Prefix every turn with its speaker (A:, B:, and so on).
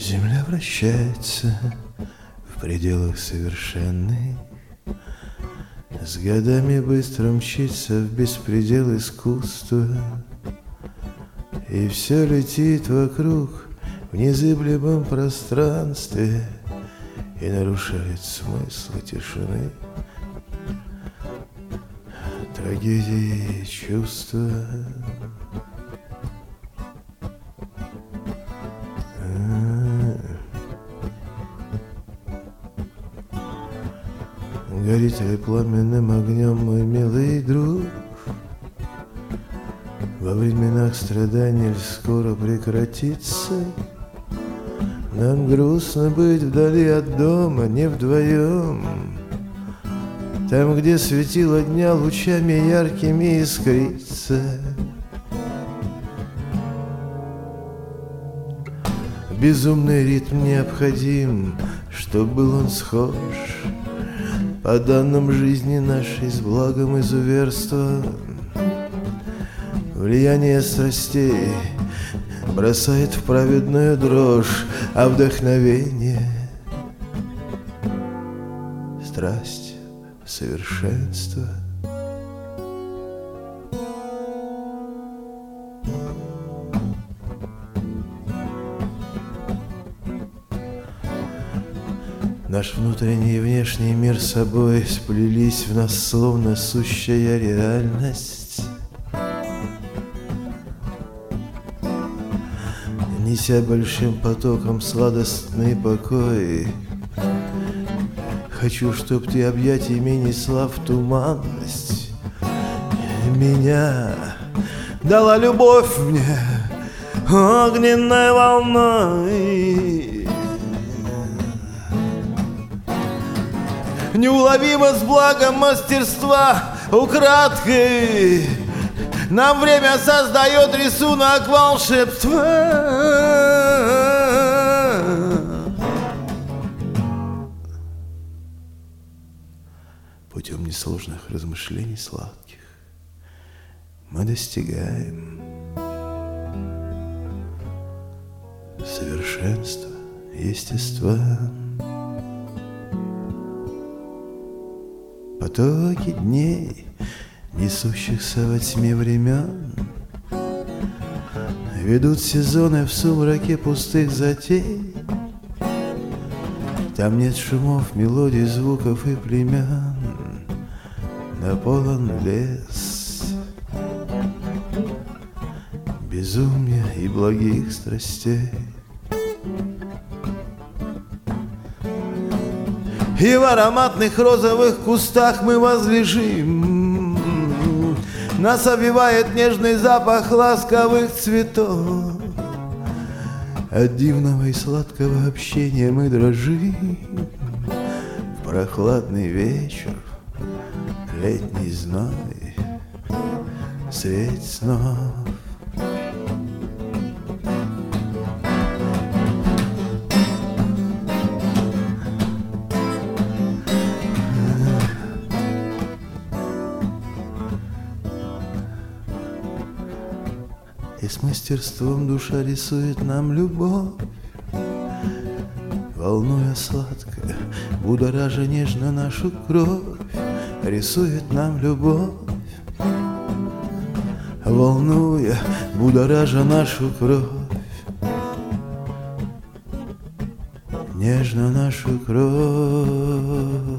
A: Земля вращается в пределах совершенных, с годами быстро мчится в беспредел искусства, и все летит вокруг в незыблемом пространстве и нарушает смысл тишины, трагедии чувства. Горит ли пламенным огнем мой милый друг? Во временах страданий скоро прекратится. Нам грустно быть вдали от дома, не вдвоем. Там, где светило дня лучами яркими искрится. Безумный ритм необходим, чтоб был он схож по данным жизни нашей с благом изуверства. Влияние страстей бросает в праведную дрожь, а вдохновение — страсть, совершенство. Наш внутренний и внешний мир с собой сплелись в нас, словно сущая реальность, неся большим потоком сладостный покой. Хочу, чтоб ты объятиями несла в туманность. Меня дала любовь мне огненной волной. Неуловимо с благом мастерства украдкой нам время создает рисунок волшебства. Путем несложных размышлений сладких мы достигаем совершенства естества. Потоки дней, несущихся во тьме времен, ведут сезоны в сумраке пустых затей. Там нет шумов, мелодий, звуков и племен, наполон лес безумия и благих страстей. И в ароматных розовых кустах мы возлежим. Нас обвивает нежный запах ласковых цветов. От дивного и сладкого общения мы дрожим. В прохладный вечер, летний зной, свет снов. И с мастерством душа рисует нам любовь, волнуя сладко, будоража нежно нашу кровь. Рисует нам любовь, волнуя, будоража нашу кровь, нежно нашу кровь.